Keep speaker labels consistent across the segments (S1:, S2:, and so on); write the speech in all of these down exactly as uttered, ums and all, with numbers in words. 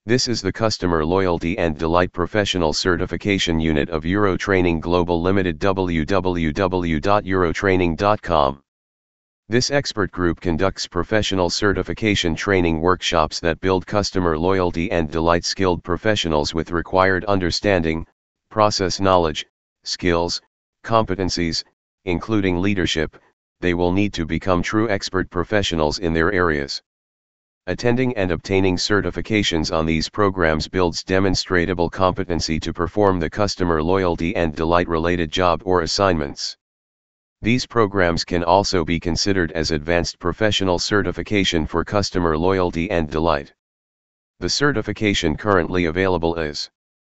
S1: This is the Customer Loyalty and Delight Professional Certification Unit of Eurotraining Global Limited, w w w dot eurotraining dot com. This expert group conducts professional certification training workshops that build customer loyalty and delight skilled professionals with required understanding, process knowledge, skills, competencies, including leadership. They will need to become true expert professionals in their areas. Attending and obtaining certifications on these programs builds demonstrable competency to perform the customer loyalty and delight related job or assignments. These programs can also be considered as advanced professional certification for customer loyalty and delight. The certification currently available is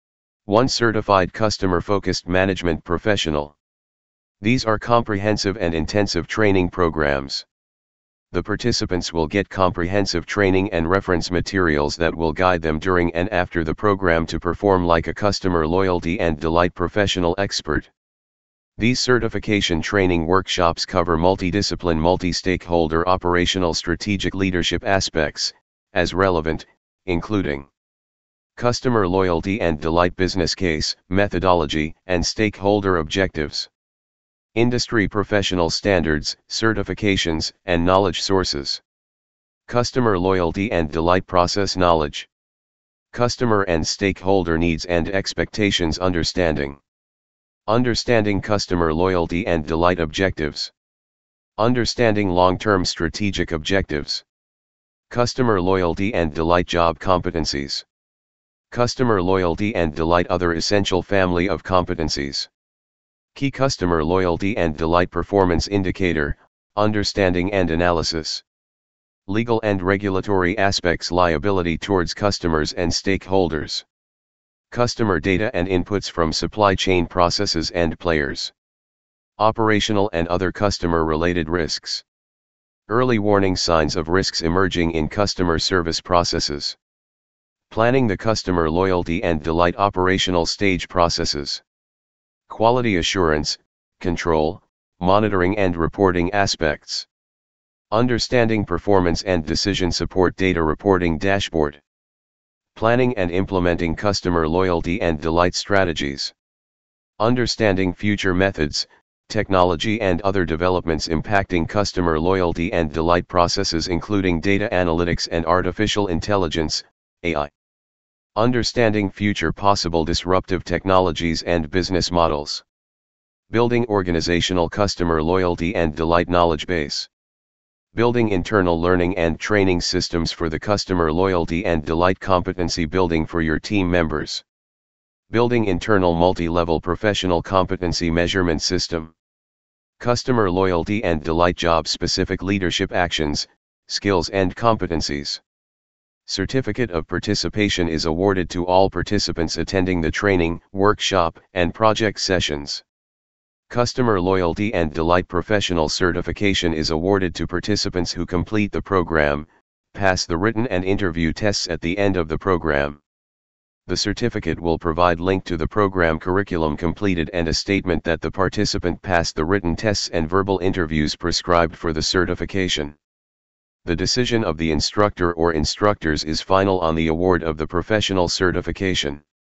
S1: one Certified Customer Focused Management Professional. These are comprehensive and intensive training programs. The participants will get comprehensive training and reference materials that will guide them during and after the program to perform like a customer loyalty and delight professional expert. These certification training workshops cover multidiscipline, multi-stakeholder operational strategic leadership aspects, as relevant, including customer loyalty and delight business case, methodology, and stakeholder objectives. Industry professional standards, certifications, and knowledge sources. Customer loyalty and delight process knowledge. Customer and stakeholder needs and expectations understanding. Understanding customer loyalty and delight objectives. Understanding long-term strategic objectives. Customer loyalty and delight job competencies. Customer loyalty and delight other essential family of competencies. Key customer loyalty and delight performance indicator, understanding and analysis. Legal and regulatory aspects, liability towards customers and stakeholders. Customer data and inputs from supply chain processes and players. Operational and other customer related risks. Early warning signs of risks emerging in customer service processes. Planning the customer loyalty and delight operational stage processes. Quality assurance, control, monitoring and reporting aspects. Understanding performance and decision support data reporting dashboard. Planning and implementing customer loyalty and delight strategies. Understanding future methods, technology and other developments impacting customer loyalty and delight processes, including data analytics and artificial intelligence, A I. Understanding future possible disruptive technologies and business models. Building organizational customer loyalty and delight knowledge base. Building internal learning and training systems for the customer loyalty and delight competency building for your team members. Building internal multi-level professional competency measurement system. Customer loyalty and delight job specific leadership actions, skills and competencies. Certificate of participation is awarded to all participants attending the training, workshop, and project sessions. Customer loyalty and delight professional certification is awarded to participants who complete the program, pass the written and interview tests at the end of the program. The certificate will provide link to the program curriculum completed and a statement that the participant passed the written tests and verbal interviews prescribed for the certification. The decision of the instructor or instructors is final on the award of the professional certification.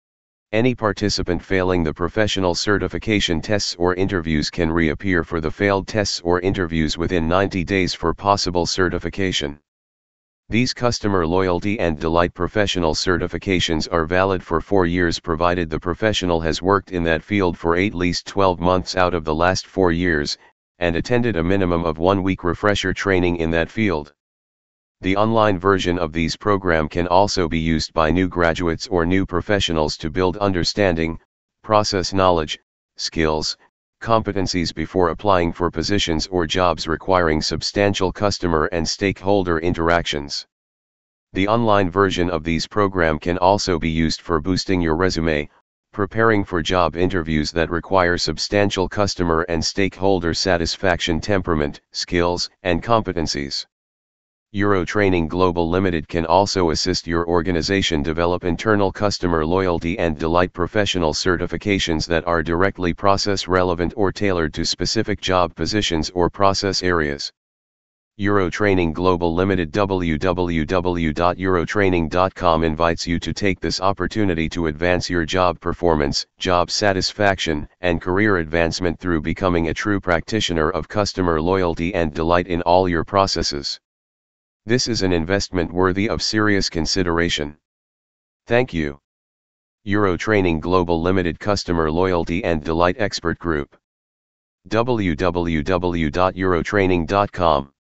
S1: Any participant failing the professional certification tests or interviews can reappear for the failed tests or interviews within ninety days for possible certification. These customer loyalty and delight professional certifications are valid for four years provided the professional has worked in that field for at least twelve months out of the last four years, and attended a minimum of one week refresher training in that field. The online version of these program can also be used by new graduates or new professionals to build understanding, process knowledge, skills, competencies before applying for positions or jobs requiring substantial customer and stakeholder interactions. The online version of these program can also be used for boosting your resume, preparing for job interviews that require substantial customer and stakeholder satisfaction, temperament, skills, and competencies. Eurotraining Global Limited can also assist your organization develop internal customer loyalty and delight professional certifications that are directly process relevant or tailored to specific job positions or process areas. Eurotraining Global Limited w w w dot eurotraining dot com invites you to take this opportunity to advance your job performance, job satisfaction, and career advancement through becoming a true practitioner of customer loyalty and delight in all your processes. This is an investment worthy of serious consideration. Thank you. Eurotraining Global Limited Customer Loyalty and Delight Expert Group. w w w dot eurotraining dot com